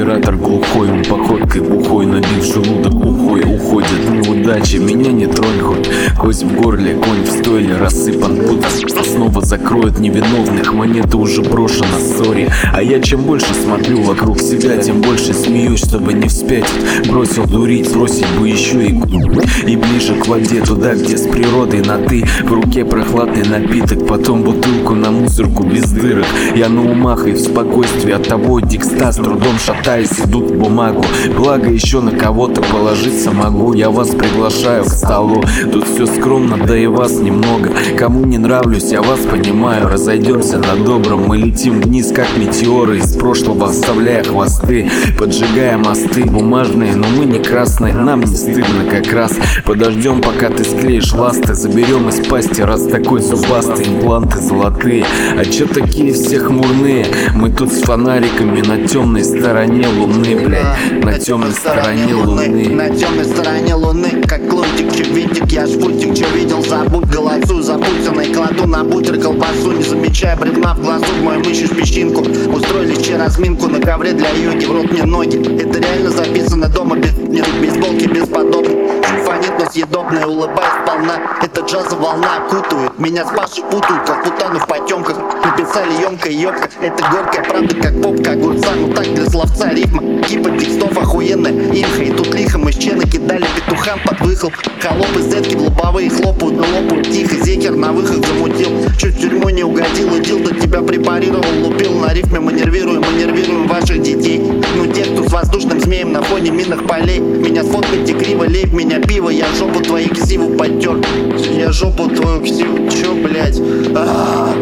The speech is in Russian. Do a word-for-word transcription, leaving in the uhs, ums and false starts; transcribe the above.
оператор глухой, он походкой бухой, набив желудок ухой, уходит неудачи. Меня не тронь хоть, кость в горле, конь в стойле рассыпан путь. Снова закроют невиновных, монета уже брошена, сори. А я чем больше смотрю вокруг себя, тем больше смеюсь, чтобы не вспятить. Бросил дурить, бросить бы еще и И ближе к воде, туда, где с природой на ты. В руке прохладный напиток, потом бутылку на мусорку без дырок. Я на умах и в спокойствии, от того дикста с трудом шатаясь идут в бумагу. Благо еще на кого-то положиться могу. Я вас приглашаю к столу, тут все скромно, да и вас немного. Кому не нравлюсь, я вас понимаю. Разойдемся на добром, мы летим вниз, как метеоры из прошлого, оставляя хвосты, поджигая мосты бумажные, но мы не красные. Нам не стыдно как раз. Подождем, пока ты склеишь ласты, заберем из пасти, раз такой зубастый, импланты золотые. А чё такие все хмурные? Мы тут с фонариками на темной стороне луны, блядь, на темной стороне луны. На темной стороне луны, как лунтик, чувитик, я шпутик, чё видел, забудь, голосую за Путина и кладу на бутер колбасу, не замечая бревна в глазу, в мою мышь песчинку. Устроили вчера разминку на ковре для йоги, в рот мне ноги. Это реально записано дома, без нет бейсболки, бесподобно. Фонит, но съедобная, улыбаясь сполна. Это джазовая волна окутывает меня, с Пашей путают, как путану в потемках. Написали емко и ёбко, это горькая правда, как попка огурца. Ну так для словца рифма, кипа текстов охуенная имха. И тут лихо мы с чена кидали петухам под выхлоп. Холопы зетки в лобовые хлопают, но лопают тихо. Зекер на выход замутил, чуть в тюрьму не угодил. И дилдо тебя препарировал, лупил на рифме. Мы нервируем, мы нервируем ваших детей. Ну те, кто с воздушным змеем на фоне минных полей. Меня сфоткайте криво, лейб меня пиво. Я жопу твою ксиву потер, я жопу твою ксиву, чё, блять? А-а-а.